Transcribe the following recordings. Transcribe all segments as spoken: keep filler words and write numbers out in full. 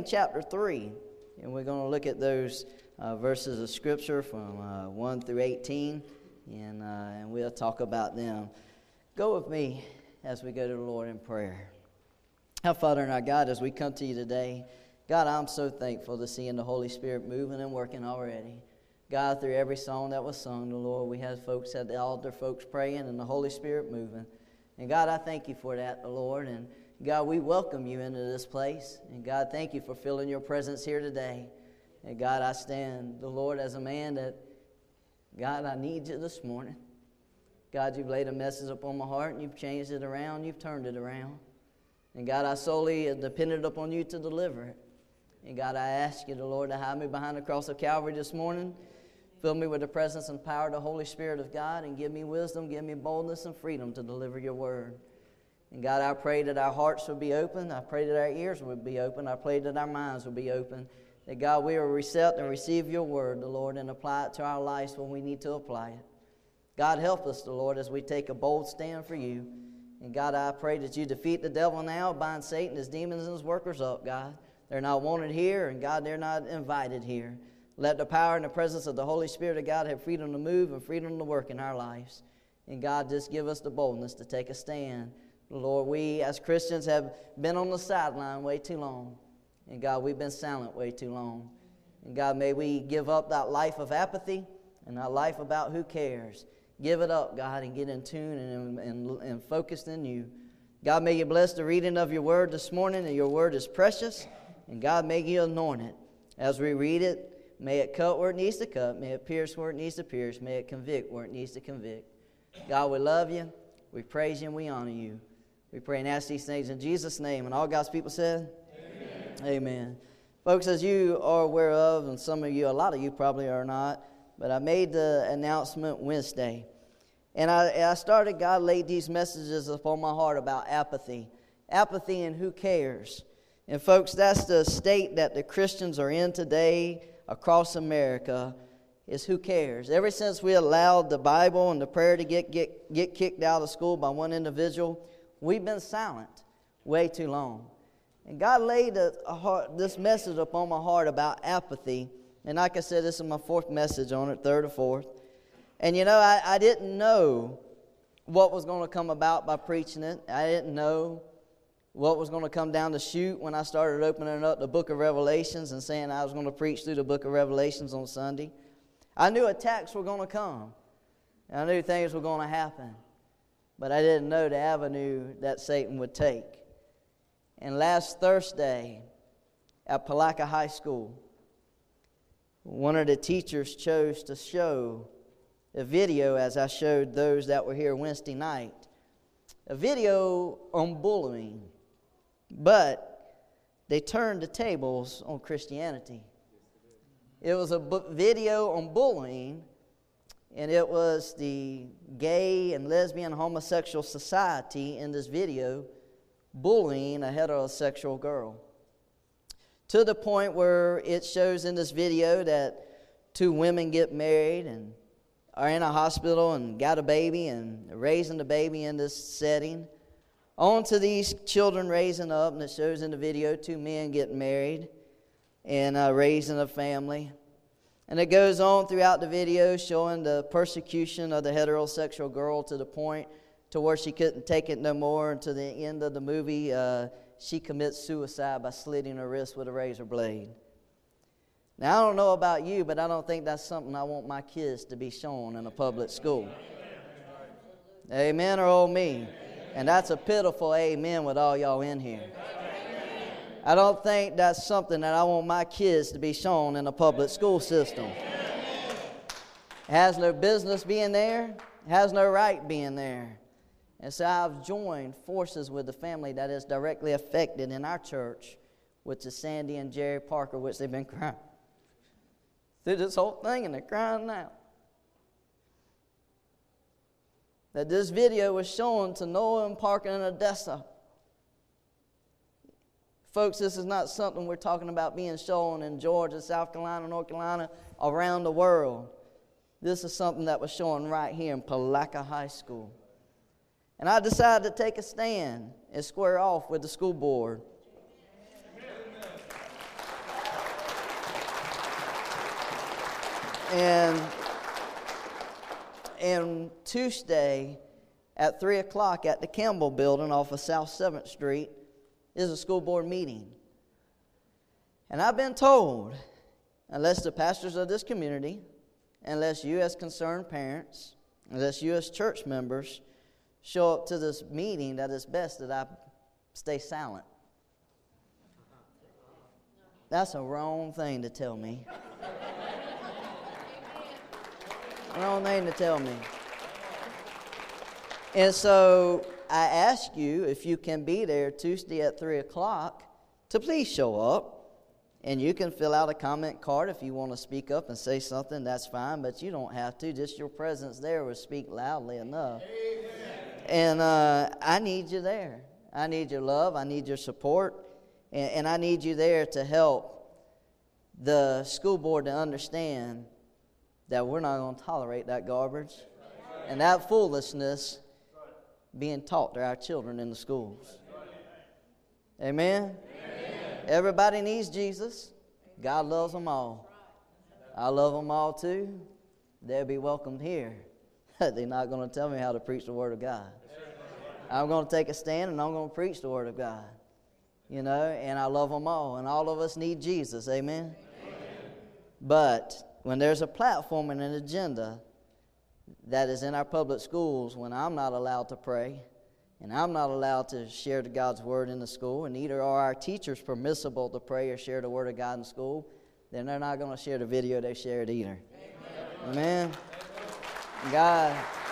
chapter three, and we're going to look at those uh, verses of Scripture from uh, one through eighteen, and, uh, and we'll talk about them. Go with me as we go to the Lord in prayer. Our Father and our God, as we come to you today, God, I'm so thankful to seeing the Holy Spirit moving and working already. God, through every song that was sung, the Lord, we had folks at the altar, folks praying, and the Holy Spirit moving. And God, I thank you for that, the Lord, and God, we welcome you into this place. And God, thank you for filling your presence here today. And God, I stand, the Lord, as a man that, God, I need you this morning. God, you've laid a message upon my heart, and you've changed it around, you've turned it around. And God, I solely depended upon you to deliver it. And God, I ask you, the Lord, to hide me behind the cross of Calvary this morning. Fill me with the presence and power of the Holy Spirit of God, and give me wisdom, give me boldness and freedom to deliver your word. And God, I pray that our hearts would be open. I pray that our ears would be open. I pray that our minds would be open. That, God, we will accept and receive your word, the Lord, and apply it to our lives when we need to apply it. God, help us, the Lord, as we take a bold stand for you. And, God, I pray that you defeat the devil now, bind Satan, his demons, and his workers up, God. They're not wanted here, and, God, they're not invited here. Let the power and the presence of the Holy Spirit of God have freedom to move and freedom to work in our lives. And, God, just give us the boldness to take a stand. Lord, we as Christians have been on the sideline way too long. And God, we've been silent way too long. And God, may we give up that life of apathy and that life about who cares. Give it up, God, and get in tune and, and, and focused in you. God, may you bless the reading of your word this morning, and your word is precious. And God, may you anoint it as we read it. May it cut where it needs to cut. May it pierce where it needs to pierce. May it convict where it needs to convict. God, we love you. We praise you and we honor you. We pray and ask these things in Jesus' name. And all God's people said? Amen. Amen. Folks, as you are aware of, and some of you, a lot of you probably are not, but I made the announcement Wednesday. And I, I started, God laid these messages upon my heart about apathy. Apathy and who cares. And folks, that's the state that the Christians are in today across America, is who cares. Ever since we allowed the Bible and the prayer to get, get, get kicked out of school by one individual, we've been silent way too long. And God laid a, a heart, this message upon my heart about apathy. And like I said, this is my fourth message on it, third or fourth. And you know, I, I didn't know what was going to come about by preaching it. I didn't know what was going to come down the chute when I started opening up the book of Revelations and saying I was going to preach through the book of Revelations on Sunday. I knew attacks were going to come. I knew things were going to happen. But I didn't know the avenue that Satan would take. And last Thursday at Palaca High School, one of the teachers chose to show a video, as I showed those that were here Wednesday night, a video on bullying. But they turned the tables on Christianity. It was a bu- video on bullying. And it was the gay and lesbian homosexual society in this video bullying a heterosexual girl. To the point where it shows in this video that two women get married and are in a hospital and got a baby and raising the baby in this setting. On to these children raising up, and it shows in the video two men getting married and uh, raising a family. And it goes on throughout the video showing the persecution of the heterosexual girl to the point to where she couldn't take it no more. And to the end of the movie, uh, she commits suicide by slitting her wrist with a razor blade. Now, I don't know about you, but I don't think that's something I want my kids to be shown in a public school. Amen or oh me? And that's a pitiful amen with all y'all in here. I don't think that's something that I want my kids to be shown in a public school system. It has no business being there. It has no right being there. And so I've joined forces with the family that is directly affected in our church, which is Sandy and Jerry Parker, which they've been crying through this whole thing, and they're crying now. That this video was shown to Noah and Parker and Odessa. Folks, this is not something we're talking about being shown in Georgia, South Carolina, North Carolina, around the world. This is something that was shown right here in Palaca High School. And I decided to take a stand and square off with the school board. And, and Tuesday at three o'clock at the Campbell Building off of South seventh Street is a school board meeting. And I've been told, unless the pastors of this community, unless you as concerned parents, unless you as church members show up to this meeting, that it's best that I stay silent. That's a wrong thing to tell me. Wrong thing to tell me. And so I ask you, if you can be there Tuesday at three o'clock, to please show up. And you can fill out a comment card if you want to speak up and say something, that's fine, but you don't have to. Just your presence there will speak loudly enough. Amen. And uh, I need you there. I need your love. I need your support. And, and I need you there to help the school board to understand that we're not going to tolerate that garbage and that foolishness being taught to our children in the schools. Amen? Everybody needs Jesus. God loves them all. I love them all too. They'll be welcomed here. They're not going to tell me how to preach the Word of God. I'm going to take a stand and I'm going to preach the Word of God. You know, and I love them all. And all of us need Jesus. Amen? Amen. But when there's a platform and an agenda that is in our public schools, when I'm not allowed to pray, and I'm not allowed to share the God's Word in the school, and neither are our teachers permissible to pray or share the Word of God in school, then they're not going to share the video they shared either. Amen. Amen. God,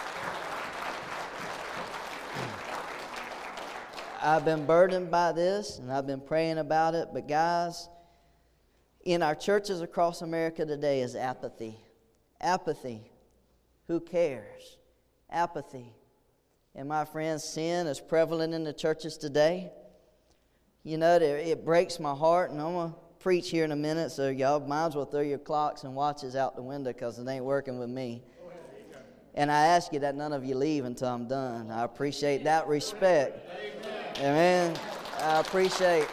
I've been burdened by this, and I've been praying about it, but guys, in our churches across America today is apathy. Apathy. Who cares? Apathy. And my friends, sin is prevalent in the churches today. You know, it breaks my heart, and I'm going to preach here in a minute, so y'all might as well throw your clocks and watches out the window because it ain't working with me. And I ask you that none of you leave until I'm done. I appreciate that respect. Amen. I appreciate,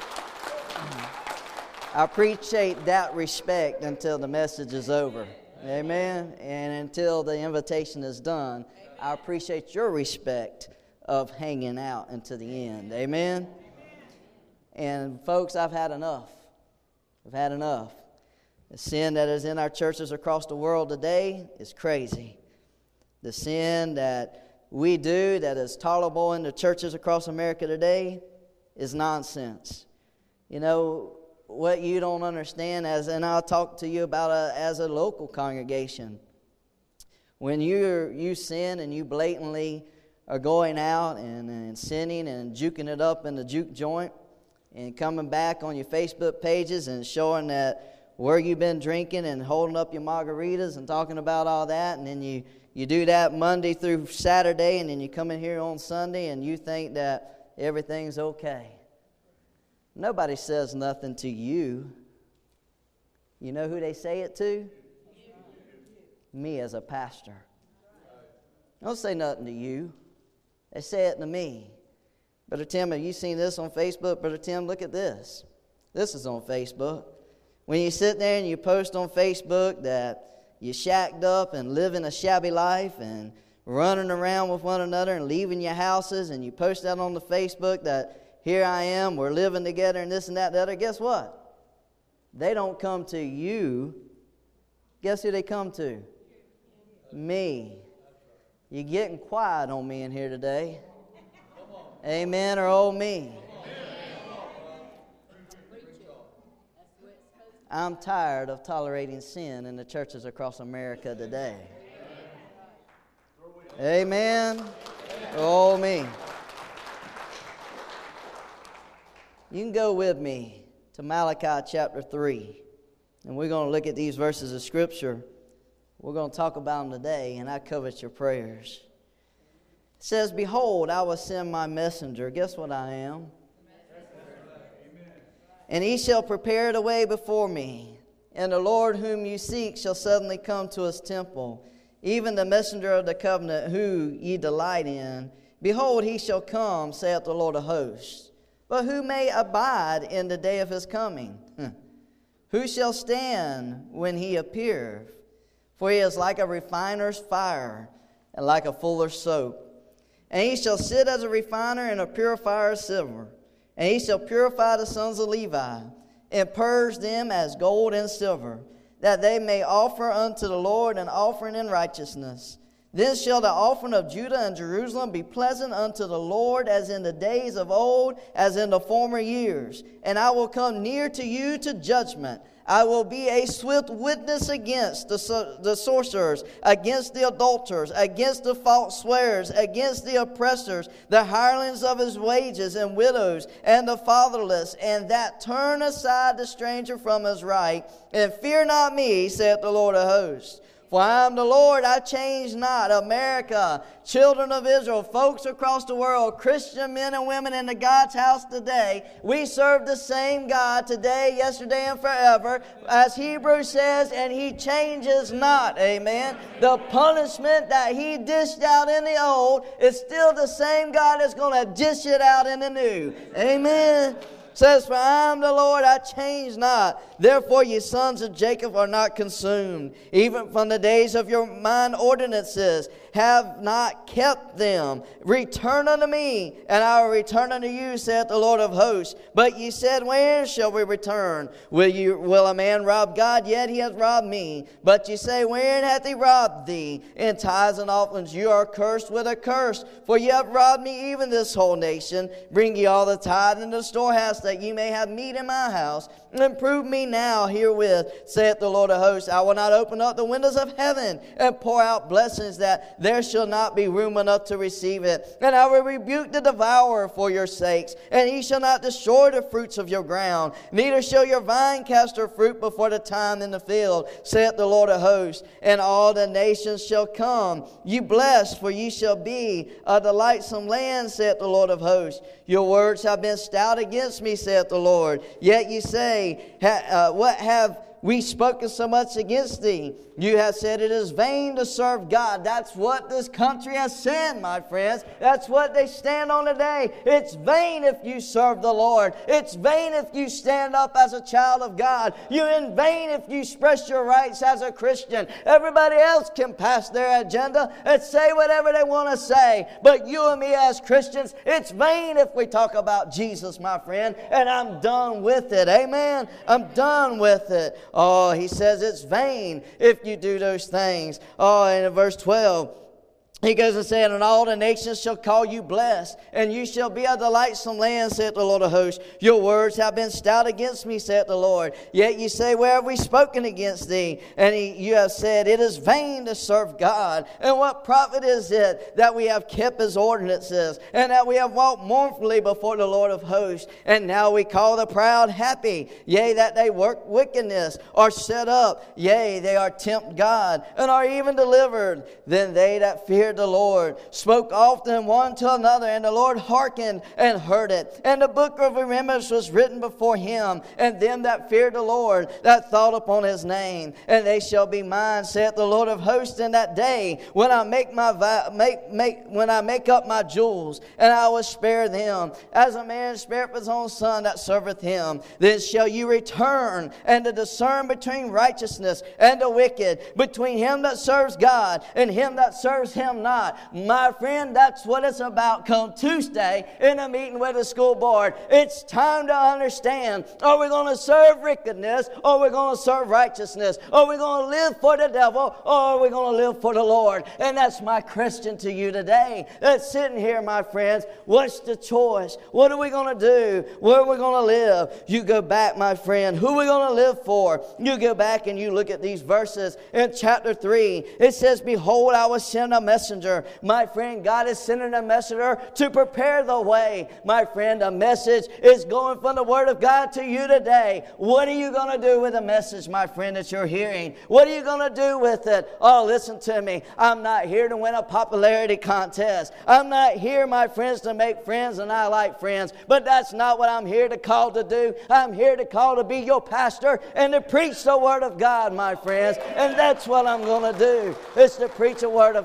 I appreciate that respect until the message is over. Amen. And until the invitation is done, I appreciate your respect of hanging out until the end. Amen? And folks, I've had enough. I've had enough. The sin that is in our churches across the world today is crazy. The sin that we do that is tolerable in the churches across America today is nonsense. You know, what you don't understand, as and I'll talk to you about a, as a local congregation. When you you sin and you blatantly are going out and, and sinning and juking it up in the juke joint and coming back on your Facebook pages and showing that where you've been drinking and holding up your margaritas and talking about all that, and then you, you do that Monday through Saturday, and then you come in here on Sunday and you think that everything's okay. Nobody says nothing to you. You know who they say it to? Me as a pastor. They don't say nothing to you. They say it to me. Brother Tim, have you seen this on Facebook? Brother Tim, look at this. This is on Facebook. When you sit there and you post on Facebook that you're shacked up and living a shabby life and running around with one another and leaving your houses, and you post that on the Facebook that here I am, we're living together and this and that and the other, guess what? They don't come to you. Guess who they come to? Me. You're getting quiet on me in here today. Amen or oh me. I'm tired of tolerating sin in the churches across America today. Amen or oh me. You can go with me to Malachi chapter three. And we're going to look at these verses of Scripture. We're going to talk about them today, and I covet your prayers. It says, behold, I will send my messenger. Guess what I am? And he shall prepare the way before me. And the Lord whom you seek shall suddenly come to his temple, even the messenger of the covenant who ye delight in. Behold, he shall come, saith the Lord of hosts. But who may abide in the day of his coming? Who shall stand when he appeareth? For he is like a refiner's fire, and like a fuller's soap. And he shall sit as a refiner and a purifier of silver. And he shall purify the sons of Levi, and purge them as gold and silver, that they may offer unto the Lord an offering in righteousness. Then shall the offering of Judah and Jerusalem be pleasant unto the Lord, as in the days of old, as in the former years. And I will come near to you to judgment. I will be a swift witness against the, the sorcerers, against the adulterers, against the false swearers, against the oppressors, the hirelings of his wages, and widows, and the fatherless, and that turn aside the stranger from his right. And fear not me, saith the Lord of hosts. For I am the Lord, I change not. America, children of Israel, folks across the world, Christian men and women in the God's house today, we serve the same God today, yesterday, and forever. As Hebrews says, and He changes not. Amen. The punishment that He dished out in the old is still the same God that's going to dish it out in the new. Amen. Says, for I am the Lord, I change not. Therefore ye sons of Jacob are not consumed. Even from the days of your mine ordinances have not kept them. Return unto me, and I will return unto you, saith the Lord of hosts. But ye said, where shall we return? Will you? Will a man rob God? Yet he hath robbed me. But ye say, wherein hath he robbed thee? In tithes and offerings you are cursed with a curse. For ye have robbed me, even this whole nation. Bring ye all the tithe into the storehouse, that ye may have meat in my house. And prove me now herewith, saith the Lord of hosts. I will not open up the windows of heaven and pour out blessings, that there shall not be room enough to receive it. And I will rebuke the devourer for your sakes, and he shall not destroy the fruits of your ground. Neither shall your vine cast her fruit before the time in the field, saith the Lord of hosts. And all the nations shall come, you blessed, for ye shall be a delightsome land, saith the Lord of hosts. Your words have been stout against me, saith the Lord. Yet ye say, ha, uh, what have we spoken so much against thee? You have said it is vain to serve God. That's what this country has said, my friends. That's what they stand on today. It's vain if you serve the Lord. It's vain if you stand up as a child of God. You're in vain if you express your rights as a Christian. Everybody else can pass their agenda and say whatever they want to say. But you and me as Christians, it's vain if we talk about Jesus, my friend. And I'm done with it. Amen? I'm done with it. Oh, he says it's vain if you do those things. Oh, and in verse twelve, he goes and said, and all the nations shall call you blessed, and you shall be a delightsome land, saith the Lord of hosts. Your words have been stout against me, saith the Lord. Yet ye say, where have we spoken against thee? And he, you have said, it is vain to serve God. And what profit is it that we have kept his ordinances, and that we have walked mournfully before the Lord of hosts? And now we call the proud happy, yea, that they work wickedness, are set up, yea, they are tempt God, and are even delivered. Then they that fear the Lord spoke often one to another, and the Lord hearkened and heard it. And the book of remembrance was written before him, and them that feared the Lord, that thought upon his name. And they shall be mine, saith the Lord of hosts, in that day when I make my vi- make make when I make up my jewels, and I will spare them, as a man spareth his own son that serveth him. Then shall you return and to discern between righteousness and the wicked, between him that serves God and him that serves him not. My friend, that's what it's about come Tuesday in a meeting with the school board. It's time to understand, are we going to serve wickedness, or are we going to serve righteousness? Are we going to live for the devil, or are we going to live for the Lord? And that's my question to you today that's sitting here, my friends. What's the choice? What are we going to do? Where are we going to live? You go back, my friend. Who are we going to live for? You go back and you look at these verses in chapter three. It says, behold, I will send a messenger. My friend, God is sending a messenger to prepare the way. My friend, a message is going from the Word of God to you today. What are you going to do with the message, my friend, that you're hearing? What are you going to do with it? Oh, listen to me. I'm not here to win a popularity contest. I'm not here, my friends, to make friends, and I like friends. But that's not what I'm here to call to do. I'm here to call to be your pastor and to preach the Word of God, my friends. And that's what I'm going to do, is to preach the Word of God.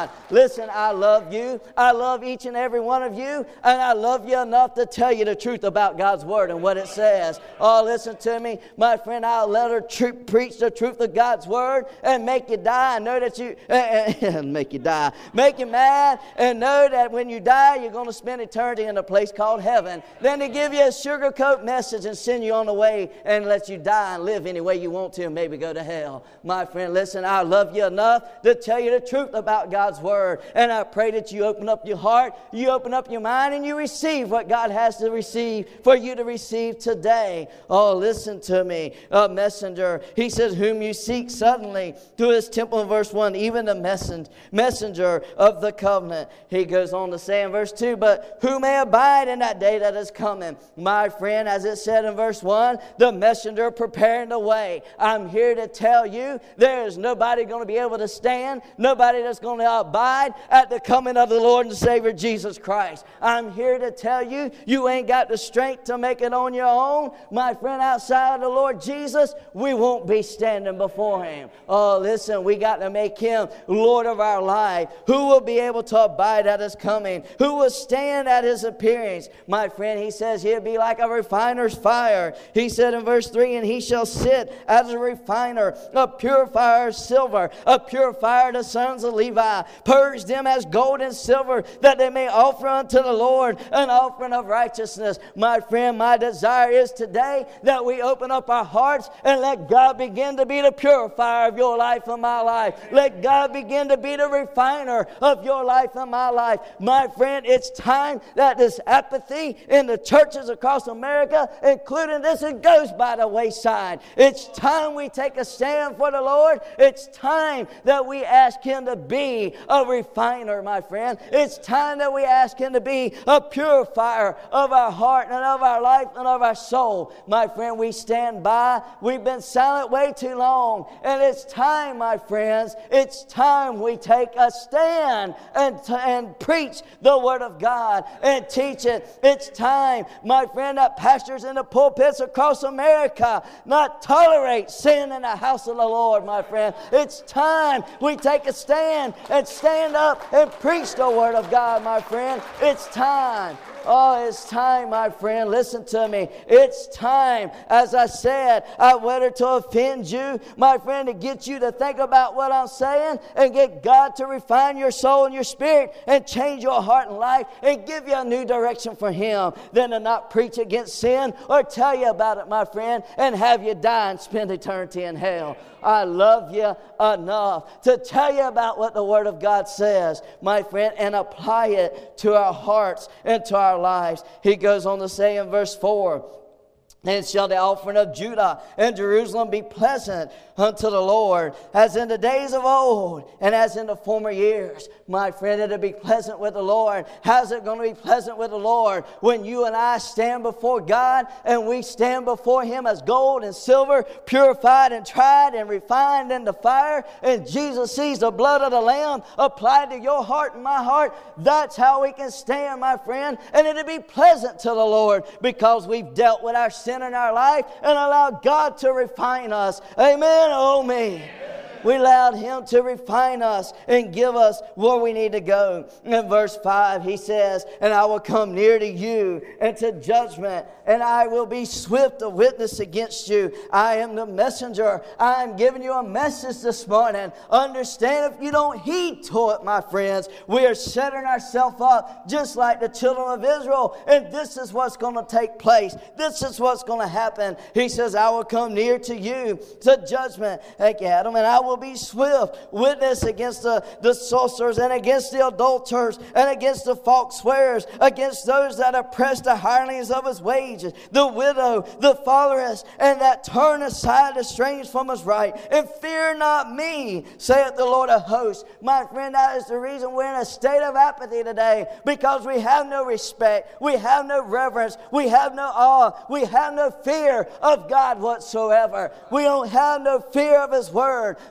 God. Listen, I love you. I love each and every one of you. And I love you enough to tell you the truth about God's Word and what it says. Oh, listen to me. My friend, I'll let her tr- preach the truth of God's Word and make you die. I know that you... Uh, make you die. Make you mad and know that when you die, you're going to spend eternity in a place called heaven. Then they give you a sugarcoat message and send you on the way and let you die and live any way you want to and maybe go to hell. My friend, listen, I love you enough to tell you the truth about God's Word. And I pray that you open up your heart, you open up your mind, and you receive what God has to receive for you to receive today. Oh, listen to me. A messenger, he says, whom you seek suddenly to his temple in verse one, even the messenger, messenger of the covenant. He goes on to say in verse two, but who may abide in that day that is coming? My friend, as it said in verse one, the messenger preparing the way. I'm here to tell you there is nobody going to be able to stand, nobody that's going to abide at the coming of the Lord and Savior Jesus Christ. I'm here to tell you, you ain't got the strength to make it on your own. My friend, outside of the Lord Jesus, we won't be standing before Him. Oh, listen, we got to make Him Lord of our life. Who will be able to abide at His coming? Who will stand at His appearance? My friend, He says He'll be like a refiner's fire. He said in verse three, and He shall sit as a refiner, a purifier of silver, a purifier of the sons of Levi. Purge them as gold and silver, that they may offer unto the Lord an offering of righteousness. My friend, my desire is today that we open up our hearts and let God begin to be the purifier of your life and my life. Let God begin to be the refiner of your life and my life. My friend, it's time that this apathy in the churches across America, including this, it goes by the wayside. It's time we take a stand for the Lord. It's time that we ask Him to be a refiner, my friend. It's time that we ask Him to be a purifier of our heart and of our life and of our soul. My friend, we stand by. We've been silent way too long. And it's time, my friends, it's time we take a stand and, t- and preach the Word of God and teach it. It's time, my friend, that pastors in the pulpits across America not tolerate sin in the house of the Lord, my friend. It's time we take a stand and stand up and preach the Word of God, my friend. It's time. Oh, it's time, my friend. Listen to me. It's time. As I said, I wanted to offend you, my friend, to get you to think about what I'm saying and get God to refine your soul and your spirit and change your heart and life and give you a new direction for Him than to not preach against sin or tell you about it, my friend, and have you die and spend eternity in hell. I love you enough to tell you about what the Word of God says, my friend, and apply it to our hearts and to our lives. He goes on to say in verse four, and shall the offering of Judah and Jerusalem be pleasant unto the Lord, as in the days of old and as in the former years. My friend, it'll be pleasant with the Lord. How's it going to be pleasant with the Lord? When you and I stand before God and we stand before Him as gold and silver, purified and tried and refined in the fire, and Jesus sees the blood of the Lamb applied to your heart and my heart. That's how we can stand, my friend, and it'll be pleasant to the Lord because we've dealt with our sin in our life and allowed God to refine us. Amen. Oh me. We allowed Him to refine us and give us where we need to go. In verse five, He says, and I will come near to you and to judgment, and I will be swift to witness against you. I am the messenger. I am giving you a message this morning. Understand, if you don't heed to it, my friends, we are setting ourselves up just like the children of Israel, and this is what's going to take place. This is what's going to happen. He says, I will come near to you to judgment. Thank you, Adam. And I will be swift witness against the, the sorcerers and against the adulterers and against the false swearers, against those that oppress the hirelings of his wages, the widow, the fatherless, and that turn aside the strange from his right. And fear not me, saith the Lord of hosts. My friend, that is the reason we're in a state of apathy today, because we have no respect, we have no reverence, we have no awe, we have no fear of God whatsoever. We don't have no fear of His Word.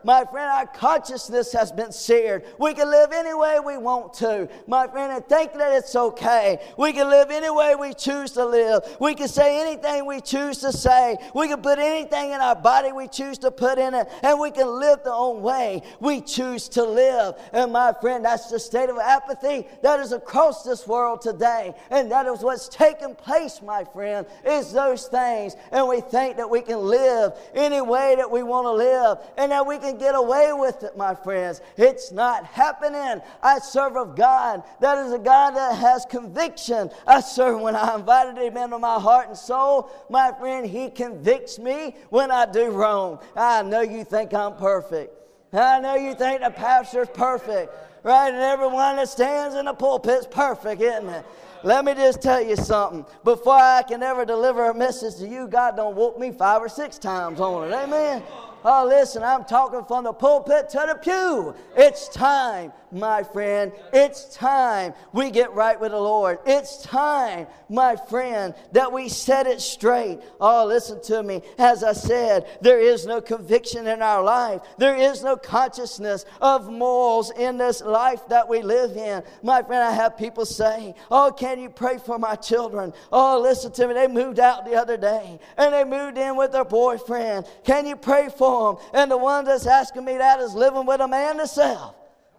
My friend, our consciousness has been seared. We can live any way we want to, my friend, and think that it's okay. We can live any way we choose to live. We can say anything we choose to say. We can put anything in our body we choose to put in it, and we can live the own way we choose to live. And my friend, that's the state of apathy that is across this world today, and that is what's taking place, my friend, is those things. And we think that we can live any way that we want to live, and that we can get away with it, my friends. It's not happening. I serve a God that is a God that has conviction. I serve when I invited Him into my heart and soul, my friend, He convicts me when I do wrong. I know you think I'm perfect. I know you think the pastor's perfect, right? And everyone that stands in the pulpit's perfect, isn't it? Let me just tell you something. Before I can ever deliver a message to you, God done whoop me five or six times on it. Amen? Oh, listen, I'm talking from the pulpit to the pew. It's time, my friend. It's time we get right with the Lord. It's time, my friend, that we set it straight. Oh, listen to me. As I said, there is no conviction in our life. There is no consciousness of morals in this life that we live in. My friend, I have people say, oh, can you pray for my children? Oh, listen to me. They moved out the other day, and they moved in with their boyfriend. Can you pray for them? And the one that's asking me that is living with a man herself.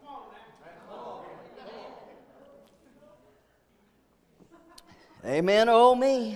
Amen, oh me.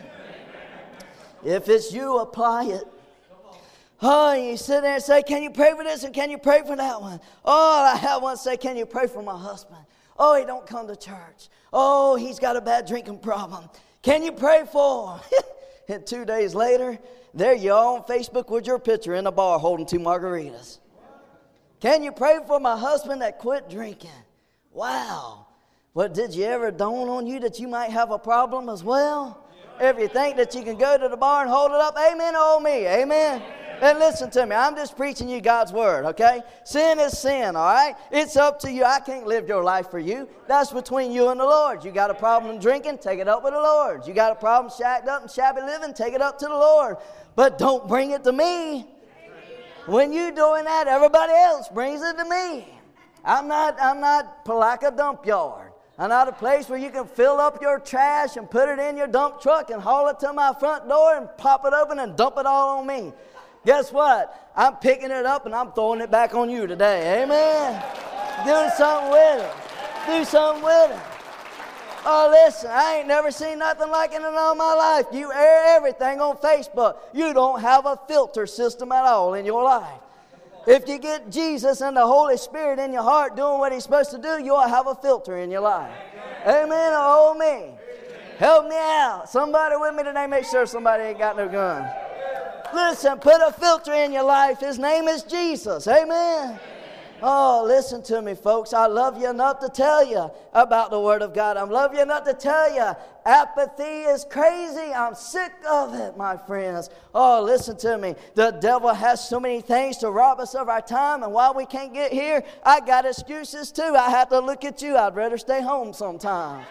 If it's you, apply it. Oh, you sit there and say, can you pray for this and can you pray for that one? Oh, I have one say, can you pray for my husband? Oh, he don't come to church. Oh, he's got a bad drinking problem. Can you pray for him? And two days later, there you are on Facebook with your picture in a bar holding two margaritas. Can you pray for my husband that quit drinking? Wow. Well, did you ever dawn on you that you might have a problem as well? If you think that you can go to the bar and hold it up, amen, oh me, amen. And listen to me, I'm just preaching you God's word, okay? Sin is sin, all right? It's up to you. I can't live your life for you. That's between you and the Lord. You got a problem drinking, take it up with the Lord. You got a problem shacked up and shabby living, take it up to the Lord. But don't bring it to me. When you're doing that, everybody else brings it to me. I'm not, I'm not like a dump yard. I'm not a place where you can fill up your trash and put it in your dump truck and haul it to my front door and pop it open and dump it all on me. Guess what? I'm picking it up and I'm throwing it back on you today. Amen? Do something with it. Do something with it. Oh, listen, I ain't never seen nothing like it in all my life. You air everything on Facebook. You don't have a filter system at all in your life. If you get Jesus and the Holy Spirit in your heart doing what He's supposed to do, you'll have a filter in your life. Amen. Oh, me. Help me out. Somebody with me today, make sure somebody ain't got no gun. Listen, put a filter in your life. His name is Jesus. Amen. Oh, listen to me, folks. I love you enough to tell you about the Word of God. I love you enough to tell you apathy is crazy. I'm sick of it, my friends. Oh, listen to me. The devil has so many things to rob us of our time, and while we can't get here, I got excuses too. I have to look at you. I'd rather stay home sometime.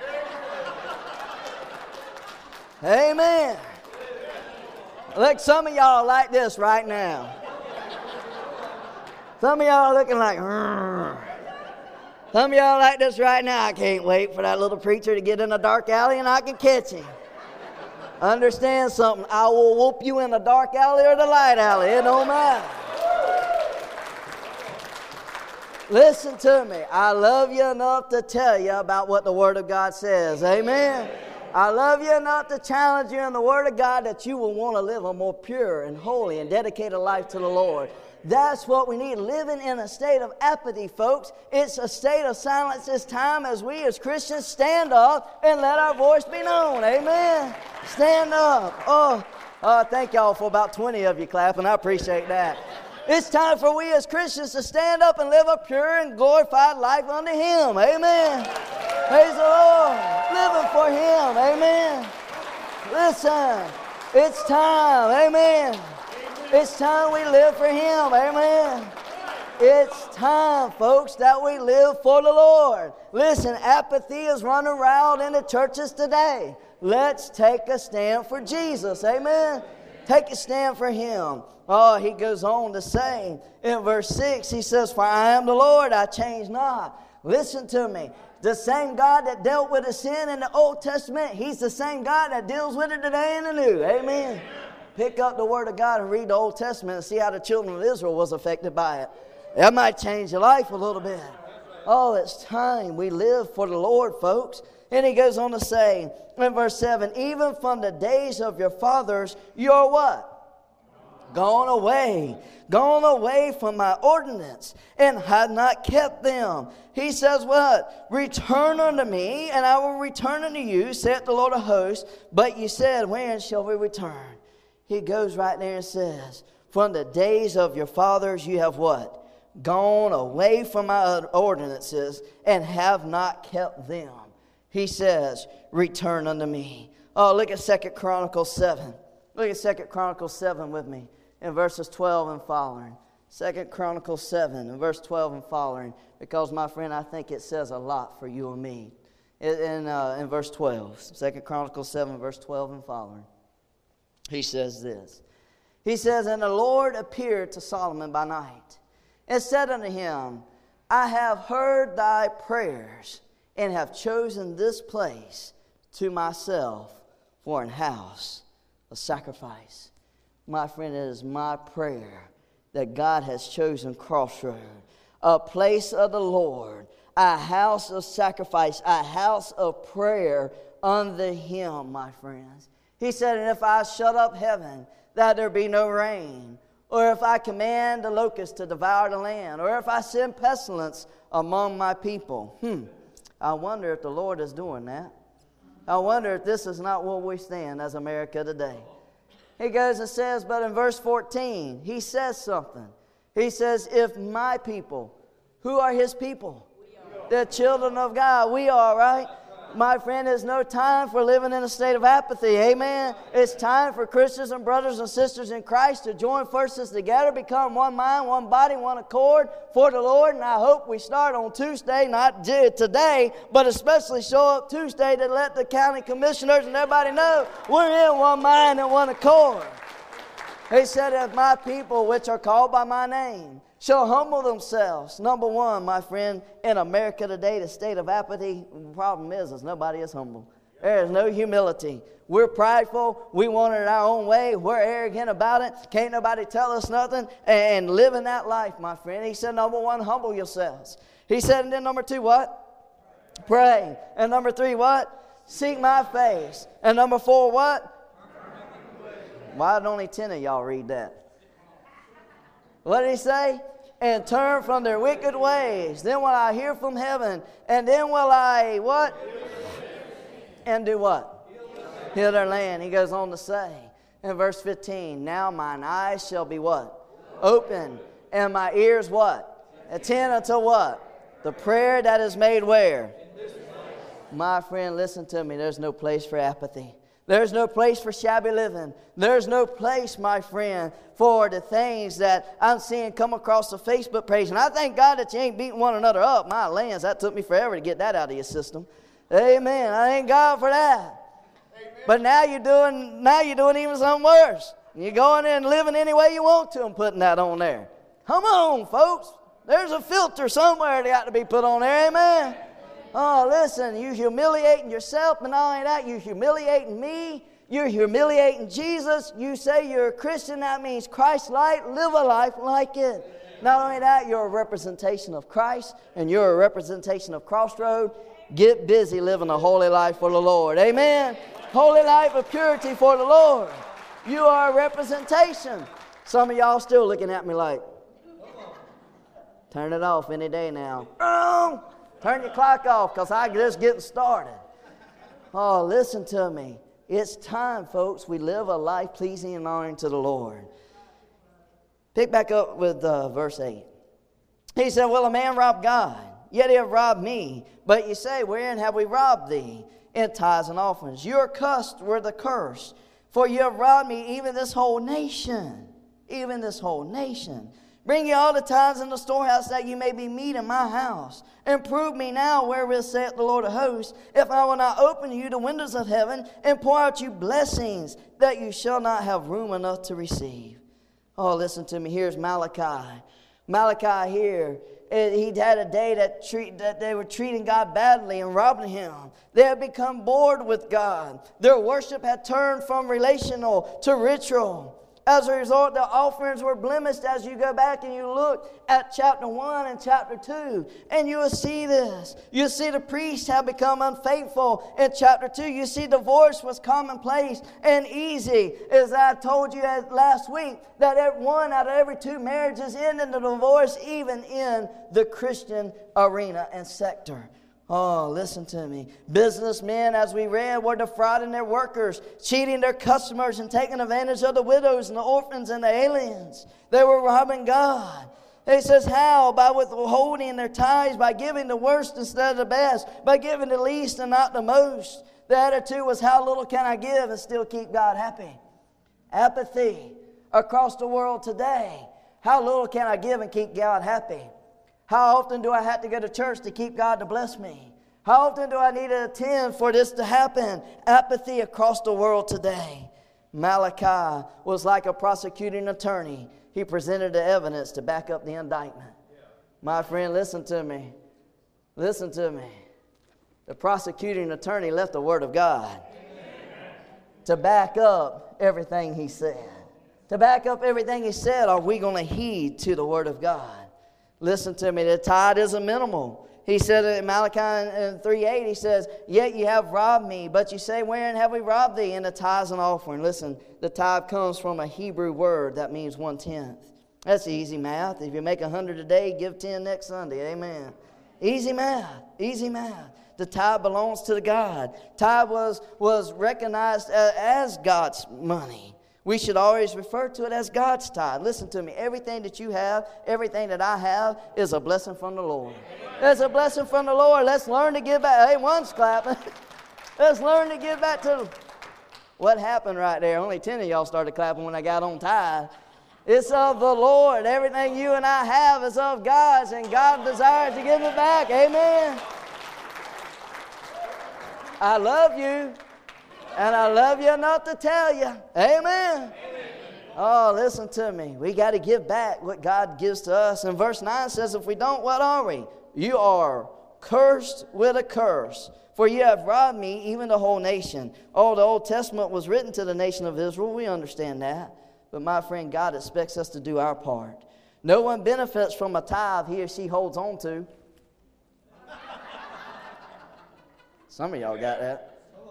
Amen. Look, some of y'all like this right now. Some of y'all are looking like, Rrr. Some of y'all like this right now. I can't wait for that little preacher to get in a dark alley and I can catch him. Understand something. I will whoop you in the dark alley or the light alley. It don't matter. Listen to me. I love you enough to tell you about what the Word of God says. Amen. I love you enough to challenge you in the Word of God that you will want to live a more pure and holy and dedicated life to the Lord. That's what we need. Living in a state of apathy, folks. It's a state of silence this time as we as Christians stand up and let our voice be known. Amen. Stand up. Oh, uh, thank y'all for about twenty of you clapping. I appreciate that. It's time for we as Christians to stand up and live a pure and glorified life unto Him. Amen. Praise the Lord. Living for Him. Amen. Listen, it's time. Amen. It's time we live for Him. Amen. It's time, folks, that we live for the Lord. Listen, apathy is running around in the churches today. Let's take a stand for Jesus. Amen. Take a stand for Him. Oh, He goes on to say in verse six, He says, for I am the Lord, I change not. Listen to me. The same God that dealt with the sin in the Old Testament, He's the same God that deals with it today in the New. Amen. Pick up the Word of God and read the Old Testament and see how the children of Israel was affected by it. That might change your life a little bit. Oh, it's time we live for the Lord, folks. And He goes on to say in verse seven, even from the days of your fathers, you're what? Gone away. Gone away from my ordinance and had not kept them. He says what? Return unto me, and I will return unto you, saith the Lord of hosts. But you said, when shall we return? He goes right there and says, from the days of your fathers you have what? Gone away from my ordinances and have not kept them. He says, return unto me. Oh, look at Second Chronicles seven. Look at Second Chronicles seven with me in verses twelve and following. Second Chronicles seven and verse twelve and following. Because, my friend, I think it says a lot for you and me. In, uh, in verse twelve. Second Chronicles seven, verse twelve and following. He says this. He says, and the Lord appeared to Solomon by night, and said unto him, I have heard thy prayers, and have chosen this place to myself for an house of sacrifice. My friend, it is my prayer that God has chosen Crossroad, a place of the Lord, a house of sacrifice, a house of prayer unto Him, my friends. He said, and if I shut up heaven, that there be no rain, or if I command the locusts to devour the land, or if I send pestilence among my people. Hmm. I wonder if the Lord is doing that. I wonder if this is not where we stand as America today. He goes and says, but in verse fourteen, he says something. He says, if my people, who are His people? The children of God. We are, right? My friend, there's no time for living in a state of apathy. Amen. It's time for Christians and brothers and sisters in Christ to join forces together, become one mind, one body, one accord for the Lord. And I hope we start on Tuesday, not today, but especially show up Tuesday to let the county commissioners and everybody know we're in one mind and one accord. He said, if my people, which are called by my name, shall humble themselves. Number one, my friend, in America today, the state of apathy, the problem is, is nobody is humble. There is no humility. We're prideful. We want it our own way. We're arrogant about it. Can't nobody tell us nothing. And living that life, my friend. He said, number one, humble yourselves. He said, and then number two, what? Pray. And number three, what? Seek my face. And number four, what? Why did only ten of y'all read that? What did he say? And turn from their wicked ways. Then will I hear from heaven. And then will I, what? And do what? Heal their land. He goes on to say in verse fifteen, now mine eyes shall be what? Open. And my ears what? Attend unto what? The prayer that is made where? My friend, listen to me. There's no place for apathy. There's no place for shabby living. There's no place, my friend, for the things that I'm seeing come across the Facebook page. And I thank God that you ain't beating one another up. My lands, that took me forever to get that out of your system. Amen. I thank God for that. Amen. But now you're doing now you're doing even something worse. You're going in and living any way you want to and putting that on there. Come on, folks. There's a filter somewhere that got to be put on there. Amen. Oh, listen, you're humiliating yourself, but not only that, you're humiliating me. You're humiliating Jesus. You say you're a Christian, that means Christ-like. Live a life like it. Not only that, you're a representation of Christ, and you're a representation of Crossroad. Get busy living a holy life for the Lord. Amen? Holy life of purity for the Lord. You are a representation. Some of y'all still looking at me like, turn it off any day now. Oh! Turn your clock off because I'm just getting started. Oh, listen to me. It's time, folks, we live a life pleasing and honoring to the Lord. Pick back up with uh, verse eight. He said, will a man rob God? Yet he have robbed me. But you say, wherein have we robbed thee? In tithes and offerings. You are cursed with the curse. For you have robbed me, even this whole nation. Even this whole nation. Bring ye all the tithes in the storehouse, that ye may be meat in my house. And prove me now wherewith saith the Lord of hosts, if I will not open you the windows of heaven, and pour out you blessings, that you shall not have room enough to receive. Oh, listen to me. Here's Malachi. Malachi here, he'd had a day that, treat, that they were treating God badly and robbing him. They had become bored with God. Their worship had turned from relational to ritual. As a result, the offerings were blemished. As you go back and you look at chapter one and chapter two, and you will see this. You see the priests have become unfaithful in chapter two. You see divorce was commonplace and easy. As I told you last week, that one out of every two marriages end in a divorce, even in the Christian arena and sector. Oh, listen to me. Businessmen, as we read, were defrauding their workers, cheating their customers, and taking advantage of the widows and the orphans and the aliens. They were robbing God. He says, how? By withholding their tithes, by giving the worst instead of the best, by giving the least and not the most. The attitude was, how little can I give and still keep God happy? Apathy across the world today. How little can I give and keep God happy? How often do I have to go to church to keep God to bless me? How often do I need to attend for this to happen? Apathy across the world today. Malachi was like a prosecuting attorney. He presented the evidence to back up the indictment. My friend, listen to me. Listen to me. The prosecuting attorney left the Word of God to back up everything he said. To back up everything he said, are we going to heed to the Word of God? Listen to me, the tithe is a minimal. He said in Malachi three eight, he says, yet you have robbed me, but you say, wherein have we robbed thee? In the tithes and offering. Listen, the tithe comes from a Hebrew word that means one-tenth. That's easy math. If you make a hundred a day, give ten next Sunday. Amen. Easy math. Easy math. The tithe belongs to the God. Tithe was, was recognized as God's money. We should always refer to it as God's tithe. Listen to me. Everything that you have, everything that I have is a blessing from the Lord. It's a blessing from the Lord. Let's learn to give back. Hey, one's clapping. Let's learn to give back to what happened right there. Only ten of y'all started clapping when I got on tithe. It's of the Lord. Everything you and I have is of God's, and God desires to give it back. Amen. I love you. And I love you enough to tell you. Amen. Amen. Oh, listen to me. We got to give back what God gives to us. And verse nine says, if we don't, what are we? You are cursed with a curse. For you have robbed me, even the whole nation. Oh, the Old Testament was written to the nation of Israel. We understand that. But my friend, God expects us to do our part. No one benefits from a tithe he or she holds on to. Some of y'all got that.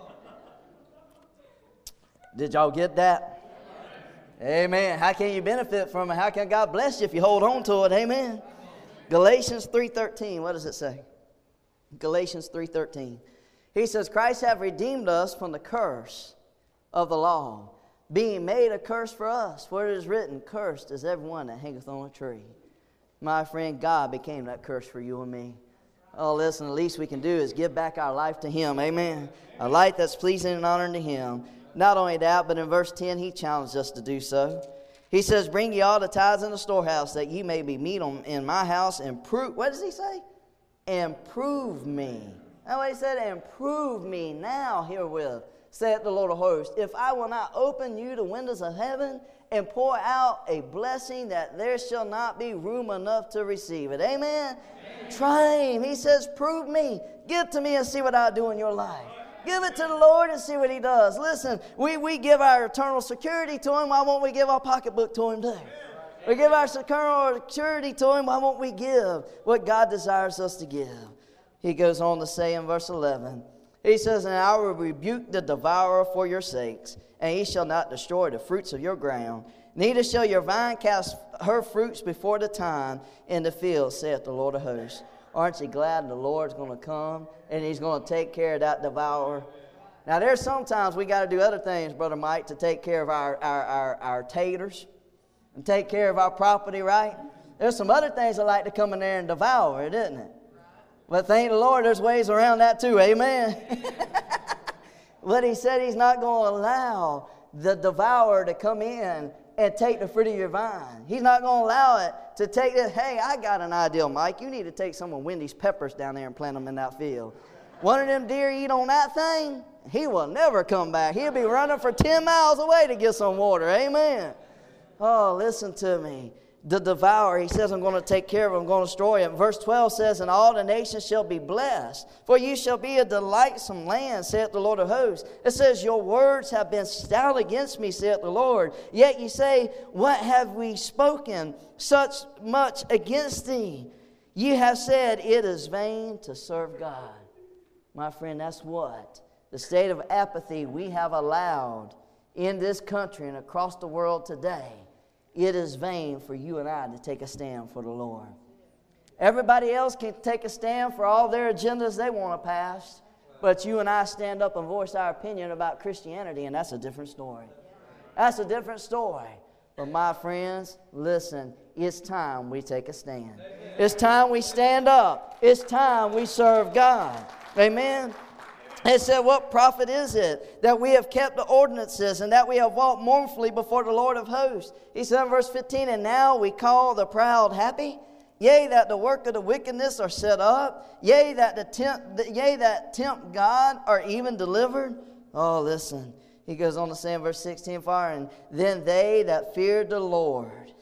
Did y'all get that? Amen. How can you benefit from it? How can God bless you if you hold on to it? Amen. Galatians three thirteen. What does it say? Galatians three thirteen. He says, Christ hath redeemed us from the curse of the law, being made a curse for us. For it is written, cursed is everyone that hangeth on a tree. My friend, God became that curse for you and me. Oh, listen, the least we can do is give back our life to Him. Amen. A life that's pleasing and honoring to Him. Not only that, but in verse ten, he challenged us to do so. He says, bring ye all the tithes in the storehouse, that ye may be meat on, in my house, and prove, what does he say? And prove me. That's what he said, and prove me now herewith, saith the Lord of hosts, if I will not open you the windows of heaven, and pour out a blessing that there shall not be room enough to receive it. Amen? Amen. Try him. He says, prove me. Give to me and see what I'll do in your life. Give it to the Lord and see what He does. Listen, we, we give our eternal security to Him. Why won't we give our pocketbook to Him too? We give our eternal security to Him. Why won't we give what God desires us to give? He goes on to say in verse eleven, he says, and I will rebuke the devourer for your sakes, and he shall not destroy the fruits of your ground. Neither shall your vine cast her fruits before the time in the field, saith the Lord of hosts. Aren't you glad the Lord's going to come and He's going to take care of that devourer? Now, there's sometimes we got to do other things, Brother Mike, to take care of our, our, our, our taters and take care of our property, right? There's some other things that like to come in there and devour it, isn't it? But thank the Lord, there's ways around that too. Amen. But He said He's not going to allow the devourer to come in and take the fruit of your vine. He's not going to allow it to take this. Hey, I got an idea, Mike. You need to take some of Wendy's peppers down there and plant them in that field. One of them deer eat on that thing, he will never come back. He'll be running for ten miles away to get some water. Amen. Oh, listen to me. The devourer, he says, I'm going to take care of him. I'm going to destroy him. Verse twelve says, and all the nations shall be blessed, for you shall be a delightsome land, saith the Lord of hosts. It says, your words have been stout against me, saith the Lord. Yet ye say, what have we spoken such much against thee? You have said, it is vain to serve God. My friend, that's what the state of apathy we have allowed in this country and across the world today. It is vain for you and I to take a stand for the Lord. Everybody else can take a stand for all their agendas they want to pass, but you and I stand up and voice our opinion about Christianity, and that's a different story. That's a different story. But my friends, listen, it's time we take a stand. It's time we stand up. It's time we serve God. Amen. It said, what profit is it that we have kept the ordinances and that we have walked mournfully before the Lord of hosts? He said in verse fifteen, and now we call the proud happy, yea, that the work of the wickedness are set up, yea, that the tempt, yea, that tempt God are even delivered. Oh, listen. He goes on to say in verse sixteen, fire, and then they that feared the Lord,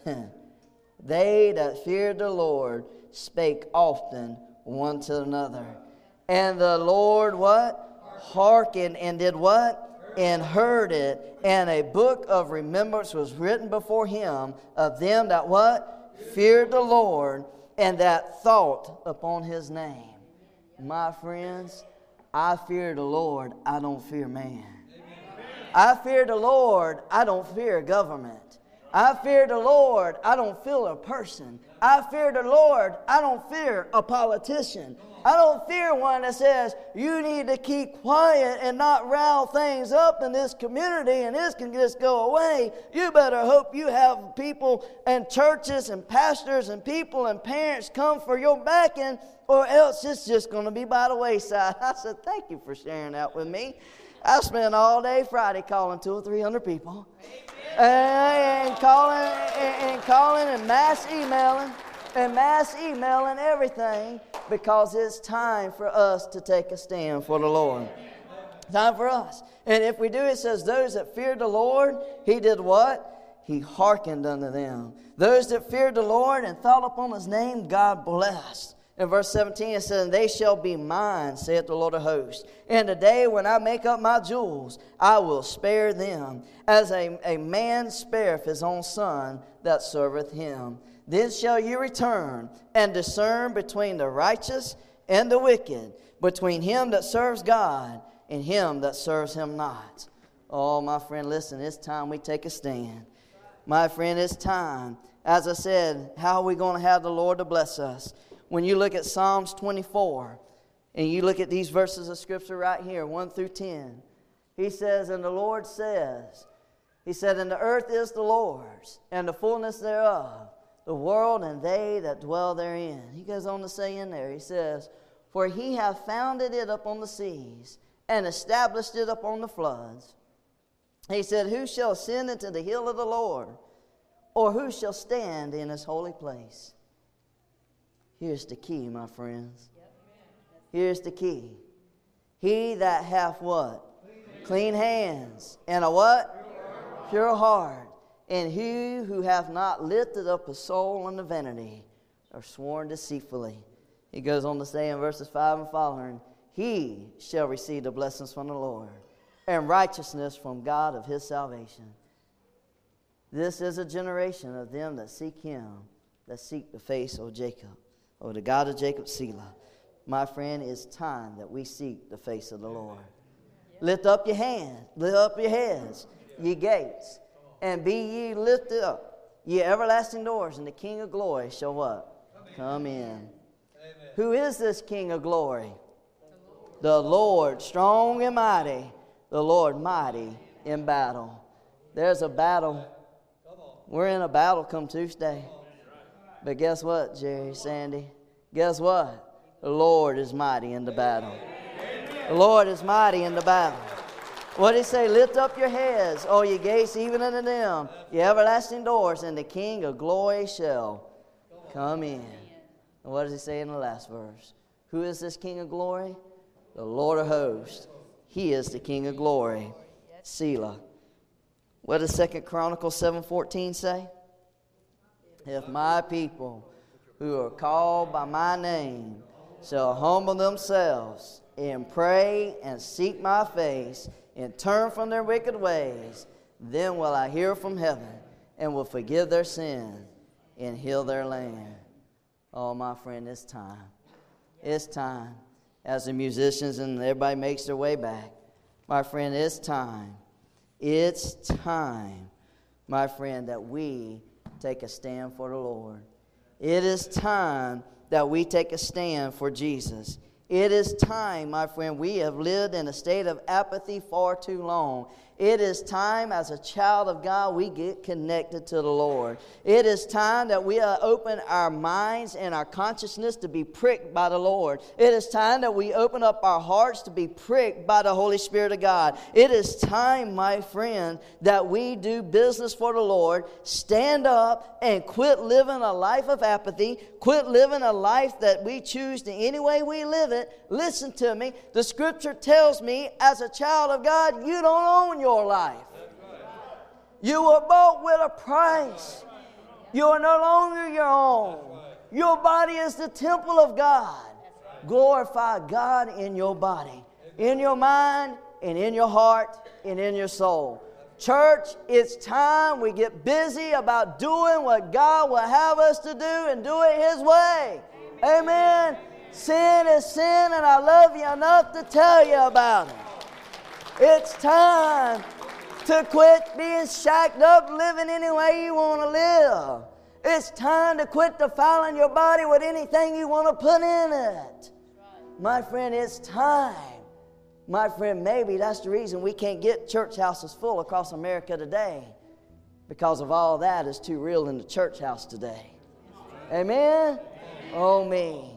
they that feared the Lord spake often one to another. And the Lord what? Hearkened and did what? And heard it. And a book of remembrance was written before him of them that what? Feared the Lord and that thought upon his name. My friends, I fear the Lord. I don't fear man. I fear the Lord. I don't fear government. I fear the Lord. I don't fear a person. I fear the Lord. I don't fear a politician. I don't fear one that says, you need to keep quiet and not rile things up in this community and this can just go away. You better hope you have people and churches and pastors and people and parents come for your backing, or else it's just going to be by the wayside. I said, thank you for sharing that with me. I spent all day Friday calling two or three hundred people. And calling and, and calling and mass emailing. And mass emailing everything, because it's time for us to take a stand for the Lord. Time for us. And if we do, it says, those that feared the Lord, he did what? He hearkened unto them. Those that feared the Lord and thought upon his name, God blessed. In verse seventeen, it says, they shall be mine, saith the Lord of hosts. In the day when I make up my jewels, I will spare them, as a, a man spareth his own son that serveth him. Then shall you return and discern between the righteous and the wicked, between him that serves God and him that serves him not. Oh, my friend, listen, it's time we take a stand. My friend, it's time. As I said, how are we going to have the Lord to bless us? When you look at Psalms twenty-four, and you look at these verses of Scripture right here, one through ten, he says, and the Lord says, he said, and the earth is the Lord's, and the fullness thereof, the world and they that dwell therein. He goes on to say in there, he says, for he hath founded it upon the seas, and established it upon the floods. He said, who shall ascend into the hill of the Lord, or who shall stand in his holy place? Here's the key, my friends. Here's the key. He that hath what? Clean hands, and a what? Pure heart. And he who hath not lifted up his soul unto vanity, or sworn deceitfully. He goes on to say in verses five and following, he shall receive the blessings from the Lord, and righteousness from God of his salvation. This is a generation of them that seek him, that seek the face of Jacob, or the God of Jacob, Selah. My friend, it's time that we seek the face of the Lord. Lift up your hands, lift up your heads, ye gates, and be ye lifted up, ye everlasting doors, and the King of glory shall what? Come in. Amen. Who is this King of glory? The Lord. the Lord, strong and mighty, the Lord mighty in battle. There's a battle. We're in a battle come Tuesday. But guess what, Jerry, Sandy? Guess what? The Lord is mighty in the battle. The Lord is mighty in the battle. What did he say? Lift up your heads, O ye gates, even unto them, ye everlasting doors, and the King of glory shall come in. And what does he say in the last verse? Who is this King of glory? The Lord of hosts. He is the King of glory. Selah. What does Second Chronicles seven fourteen say? If my people who are called by my name shall humble themselves and pray and seek my face and turn from their wicked ways, then will I hear from heaven and will forgive their sin and heal their land. Oh, my friend, it's time. It's time. As the musicians and everybody makes their way back, my friend, it's time. It's time, my friend, that we take a stand for the Lord. It is time that we take a stand for Jesus. It is time, my friend. We have lived in a state of apathy far too long. It is time, as a child of God, we get connected to the Lord. It is time that we uh, open our minds and our consciousness to be pricked by the Lord. It is time that we open up our hearts to be pricked by the Holy Spirit of God. It is time, my friend, that we do business for the Lord, stand up and quit living a life of apathy, quit living a life that we choose to any way we live it. Listen to me. The Scripture tells me, as a child of God, you don't own your life. You were bought with a price. You are no longer your own. Your body is the temple of God. Glorify God in your body, in your mind, and in your heart, and in your soul. Church, it's time we get busy about doing what God will have us to do and do it His way. Amen. Sin is sin, and I love you enough to tell you about it. It's time to quit being shacked up, living any way you want to live. It's time to quit defiling your body with anything you want to put in it. My friend, it's time. My friend, maybe that's the reason we can't get church houses full across America today, because of all that is too real in the church house today. Amen? Oh, me.